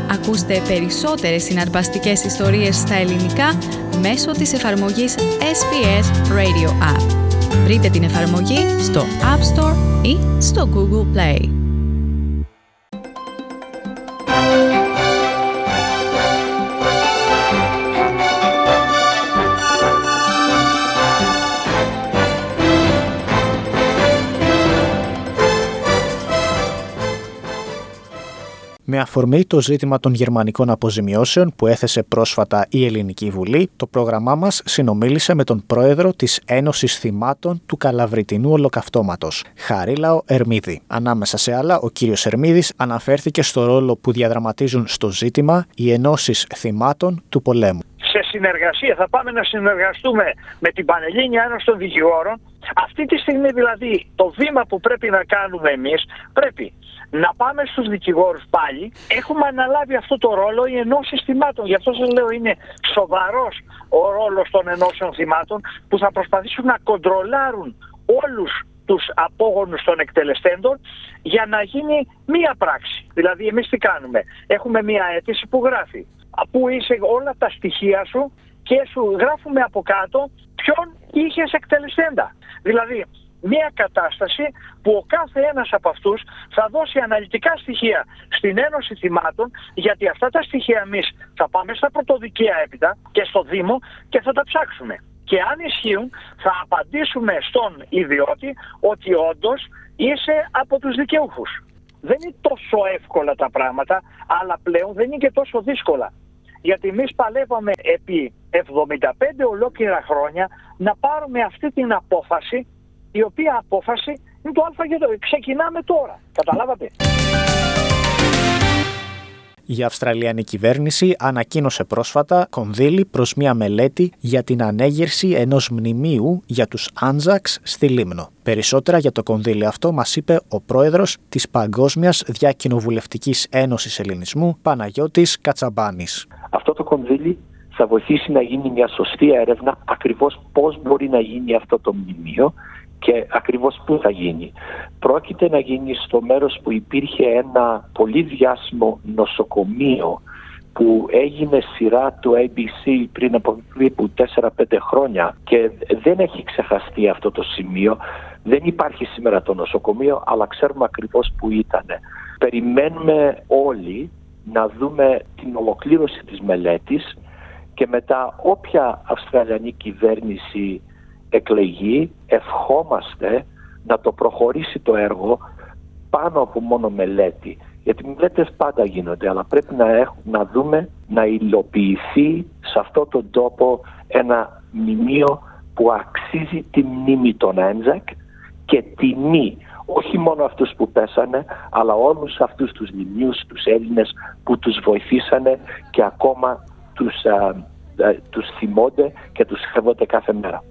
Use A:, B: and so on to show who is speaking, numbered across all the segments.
A: Ακούστε περισσότερες συναρπαστικές ιστορίες στα ελληνικά μέσω της εφαρμογής SBS Radio App. Βρείτε την εφαρμογή στο App Store ή στο Google Play.
B: Με αφορμή το ζήτημα των γερμανικών αποζημιώσεων που έθεσε πρόσφατα η Ελληνική Βουλή, το πρόγραμμά μας συνομίλησε με τον πρόεδρο της Ένωσης Θυμάτων του Καλαβριτινού Ολοκαυτώματος, Χαρίλαο Ερμίδη. Ανάμεσα σε άλλα, ο κύριος Ερμίδης αναφέρθηκε στο ρόλο που διαδραματίζουν στο ζήτημα οι Ενώσεις Θυμάτων του Πολέμου.
C: Σε συνεργασία, θα πάμε να συνεργαστούμε με την Πανελλήνια Ένωση των Δικηγόρων. Αυτή τη στιγμή δηλαδή το βήμα που πρέπει να κάνουμε εμείς, πρέπει να πάμε στους δικηγόρους πάλι. Έχουμε αναλάβει αυτό το ρόλο οι ενώσεις θυμάτων. Γι' αυτό σας λέω είναι σοβαρός ο ρόλος των ενώσεων θυμάτων που θα προσπαθήσουν να κοντρολάρουν όλους τους απόγονους των εκτελεστέντων για να γίνει μία πράξη. Δηλαδή εμείς τι κάνουμε? Έχουμε μία αίτηση που γράφει πού είσαι όλα τα στοιχεία σου και σου γράφουμε από κάτω ποιον είχες εκτελεστέντα. Δηλαδή μια κατάσταση που ο κάθε ένας από αυτούς θα δώσει αναλυτικά στοιχεία στην Ένωση Θυμάτων, γιατί αυτά τα στοιχεία εμείς θα πάμε στα πρωτοδικεία έπειτα και στο Δήμο και θα τα ψάξουμε. Και αν ισχύουν θα απαντήσουμε στον ιδιώτη ότι όντως είσαι από τους δικαιούχους. Δεν είναι τόσο εύκολα τα πράγματα, αλλά πλέον δεν είναι και τόσο δύσκολα. Γιατί εμείς παλεύαμε επί 75 ολόκληρα χρόνια να πάρουμε αυτή την απόφαση, η οποία απόφαση είναι το α και το. Ξεκινάμε τώρα. Καταλάβατε?
B: Η Αυστραλιανή κυβέρνηση ανακοίνωσε πρόσφατα κονδύλι προς μια μελέτη για την ανέγερση ενός μνημείου για τους Άντζαξ στη Λίμνο. Περισσότερα για το κονδύλι αυτό μας είπε ο πρόεδρος της Παγκόσμιας Διακοινοβουλευτικής Ένωσης Ελληνισμού, Παναγιώτης Κατσαμπάνης.
D: Αυτό το κονδύλι θα βοηθήσει να γίνει μια σωστή έρευνα ακριβώς πώς μπορεί να γίνει αυτό το μνημείο και ακριβώς πού θα γίνει. Πρόκειται να γίνει στο μέρος που υπήρχε ένα πολύ διάσημο νοσοκομείο που έγινε σειρά του ABC πριν από περίπου 4-5 χρόνια και δεν έχει ξεχαστεί αυτό το σημείο. Δεν υπάρχει σήμερα το νοσοκομείο, αλλά ξέρουμε ακριβώς που ήταν. Περιμένουμε όλοι να δούμε την ολοκλήρωση της μελέτης και μετά όποια Αυστραλιανή κυβέρνηση εκλεγεί, ευχόμαστε να το προχωρήσει το έργο πάνω από μόνο μελέτη. Γιατί μελέτες πάντα γίνονται, αλλά πρέπει να δούμε να υλοποιηθεί σε αυτόν τον τόπο ένα μνημείο που αξίζει τη μνήμη των Άντζακ και τιμεί όχι μόνο αυτούς που πέσανε, αλλά όλους αυτούς τους μνημείους, τους Έλληνες που τους βοηθήσανε και ακόμα τους θυμώνται και τους σέβονται κάθε μέρα.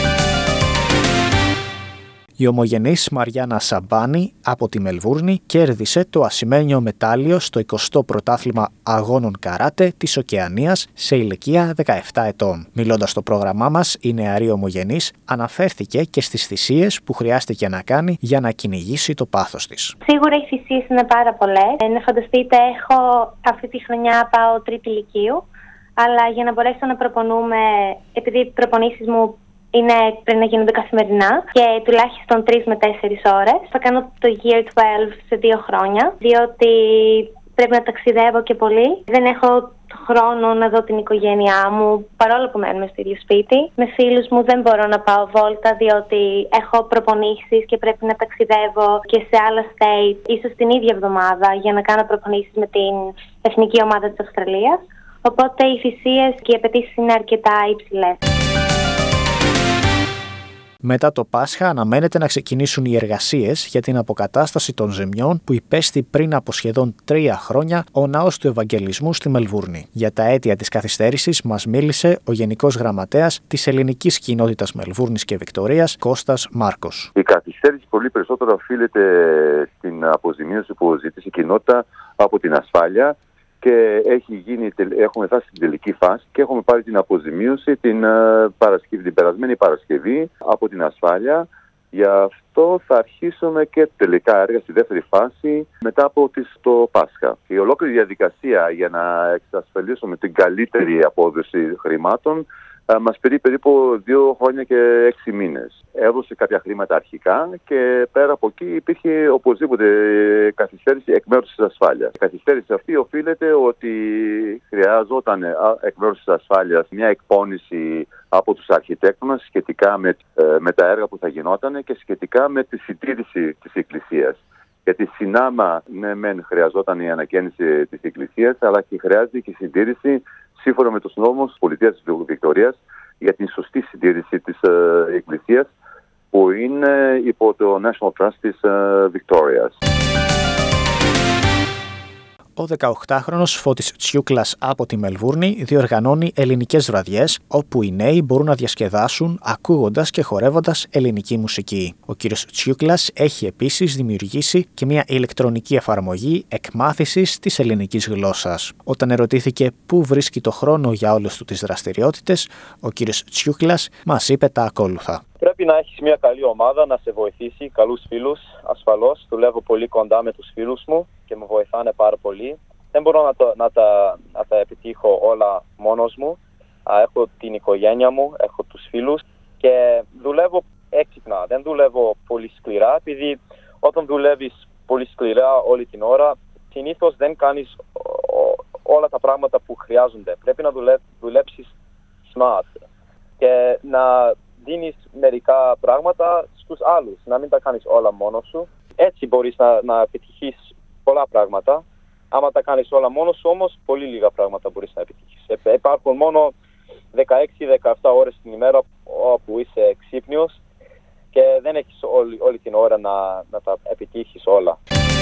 B: Η ομογενής Μαριάννα Σαμπάνη από τη Μελβούρνη κέρδισε το ασημένιο μετάλλιο στο 20ο πρωτάθλημα αγώνων καράτε της Οκεανίας σε ηλικία 17 ετών. Μιλώντας στο πρόγραμμά μας, η νεαρή ομογενής αναφέρθηκε και στις θυσίες που χρειάστηκε να κάνει για να κυνηγήσει το πάθος της.
E: Σίγουρα οι θυσίες είναι πάρα πολλές. Να φανταστείτε, έχω αυτή τη χρονιά πάω τρίτη λυκείου, αλλά για να μπορέσω να προπονούμε, επειδή οι προπονήσεις μου πρέπει να γίνονται καθημερινά και τουλάχιστον 3 με 4 ώρες. Θα κάνω το Year 12 σε 2 χρόνια, διότι πρέπει να ταξιδεύω και πολύ. Δεν έχω χρόνο να δω την οικογένειά μου, παρόλο που μένουμε στο ίδιο σπίτι. Με φίλους μου δεν μπορώ να πάω βόλτα, διότι έχω προπονήσεις και πρέπει να ταξιδεύω και σε άλλα state, ίσως την ίδια εβδομάδα, για να κάνω προπονήσεις με την εθνική ομάδα της Αυστραλίας. Οπότε οι θυσίες και οι απαιτήσεις είναι αρκετά υψηλές.
B: Μετά το Πάσχα αναμένεται να ξεκινήσουν οι εργασίες για την αποκατάσταση των ζημιών που υπέστη πριν από σχεδόν 3 χρόνια ο Ναός του Ευαγγελισμού στη Μελβούρνη. Για τα αίτια της καθυστέρησης μας μίλησε ο Γενικός Γραμματέας της Ελληνικής Κοινότητας Μελβούρνης και Βικτωρίας, Κώστας Μάρκος.
F: Η καθυστέρηση πολύ περισσότερο οφείλεται στην αποζημίωση που ζήτησε η κοινότητα από την ασφάλεια. Και έχουμε φτάσει στην τελική φάση και έχουμε πάρει την αποζημίωση την περασμένη Παρασκευή από την ασφάλεια Γι' αυτό θα αρχίσουμε και τελικά έργα στη δεύτερη φάση μετά από το Πάσχα. Η ολόκληρη διαδικασία για να εξασφαλίσουμε την καλύτερη απόδοση χρημάτων μας πήρε περίπου 2 χρόνια και 6 μήνες. Έδωσε κάποια χρήματα αρχικά και πέρα από εκεί υπήρχε οπωσδήποτε καθυστέρηση εκ μέρους της ασφάλειας. Η καθυστέρηση αυτή οφείλεται ότι χρειάζονταν εκ μέρους της ασφάλειας μια εκπώνηση από τους αρχιτέκτονες σχετικά με τα έργα που θα γινόταν και σχετικά με τη συντήρηση της εκκλησίας. Γιατί συνάμα, ναι, μεν χρειαζόταν η ανακαίνιση της εκκλησίας, αλλά και χρειάζεται και η συντήρηση σύμφωνα με τους νόμους της πολιτείας της Βικτωρίας για την σωστή συντήρηση της εκκλησίας που είναι υπό το National Trust της Βικτόριας.
B: Ο 18χρονος Φώτης Τσιούκλας από τη Μελβούρνη διοργανώνει ελληνικές βραδιές όπου οι νέοι μπορούν να διασκεδάσουν ακούγοντας και χορεύοντας ελληνική μουσική. Ο κύριος Τσιούκλας έχει επίσης δημιουργήσει και μια ηλεκτρονική εφαρμογή εκμάθησης της ελληνικής γλώσσας. Όταν ερωτήθηκε πού βρίσκει το χρόνο για όλες του τις δραστηριότητες, ο κύριος Τσιούκλας μας είπε τα ακόλουθα.
G: Πρέπει να έχεις μια καλή ομάδα να σε βοηθήσει, καλούς φίλους, ασφαλώς. Δουλεύω πολύ κοντά με τους φίλους μου και με βοηθάνε πάρα πολύ. Δεν μπορώ να τα επιτύχω όλα μόνος μου. Έχω την οικογένεια μου, έχω τους φίλους και δουλεύω έξυπνα. Δεν δουλεύω πολύ σκληρά, επειδή όταν δουλεύεις πολύ σκληρά όλη την ώρα, συνήθως δεν κάνεις όλα τα πράγματα που χρειάζονται. Πρέπει να δουλέψεις smart και να δίνεις μερικά πράγματα στους άλλους, να μην τα κάνεις όλα μόνος σου. Έτσι μπορείς να επιτυχείς πολλά πράγματα. Άμα τα κάνεις όλα μόνος σου όμως, πολύ λίγα πράγματα μπορείς να επιτυχείς. Υπάρχουν μόνο 16-17 ώρες την ημέρα όπου είσαι ξύπνιος και δεν έχεις όλη την ώρα να τα επιτύχεις όλα.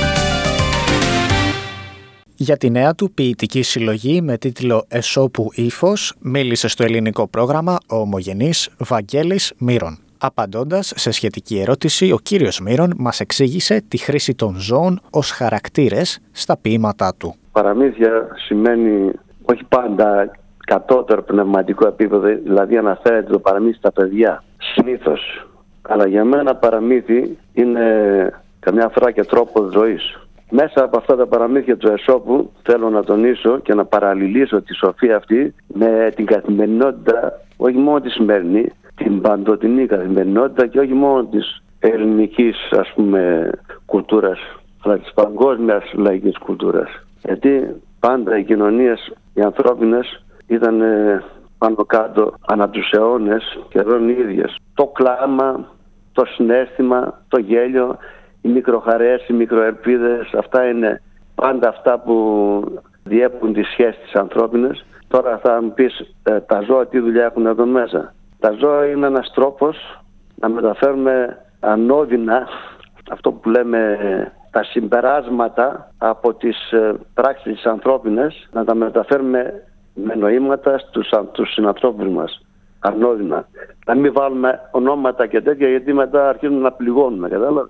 B: Για τη νέα του ποιητική συλλογή με τίτλο «Εσώπου ύφος» μίλησε στο ελληνικό πρόγραμμα ο ομογενής Βαγγέλης Μύρων. Απαντώντας σε σχετική ερώτηση, ο κύριος Μύρων μας εξήγησε τη χρήση των ζώων ως χαρακτήρες στα ποίηματά του.
H: Παραμύθια σημαίνει όχι πάντα κατώτερο πνευματικό επίπεδο, δηλαδή αναφέρεται το παραμύθι στα παιδιά, συνήθως. Αλλά για μένα παραμύθι είναι καμιά φορά και τρόπος ζωής. Μέσα από αυτά τα παραμύθια του Εσώπου θέλω να τονίσω και να παραλληλήσω τη σοφία αυτή με την καθημερινότητα, όχι μόνο τη σημερινή, την παντοτινή καθημερινότητα και όχι μόνο της ελληνικής κουλτούρας, αλλά της παγκόσμιας λαϊκής κουλτούρας. Γιατί πάντα οι κοινωνίες, οι ανθρώπινες ήταν πάνω κάτω ανά τους αιώνες και εδώ οι ίδιες. Το κλάμα, το συναίσθημα, το γέλιο, οι μικροχαρές, οι μικροελπίδες, αυτά είναι πάντα αυτά που διέπουν τις σχέσεις της ανθρώπινες. Τώρα θα μου πεις τα ζώα τι δουλειά έχουν εδώ μέσα. Τα ζώα είναι ένας τρόπος να μεταφέρουμε ανώδυνα αυτό που λέμε τα συμπεράσματα από τις πράξεις της ανθρώπινες, να τα μεταφέρουμε με νοήματα στους συνανθρώπους μας. Ανώδυνα. Να μην βάλουμε ονόματα και τέτοια, γιατί μετά αρχίζουμε να πληγώνουμε, κατάλαβε.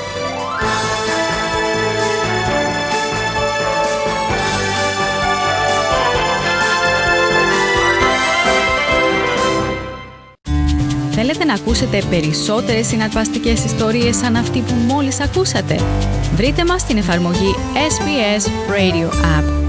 A: Θέλετε να ακούσετε περισσότερες συναρπαστικές ιστορίες σαν αυτή που μόλις ακούσατε? Βρείτε μας στην εφαρμογή SBS Radio App.